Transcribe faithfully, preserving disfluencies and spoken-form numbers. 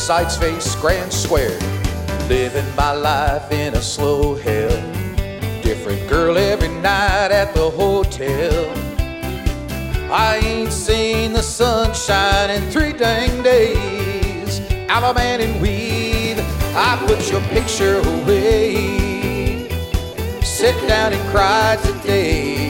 Sights face Grand Square, living my life in a slow hell. Different girl every night at the hotel. I ain't seen the sunshine in three dang days. Alabama and weave, I put your picture away. Sit down and cry today.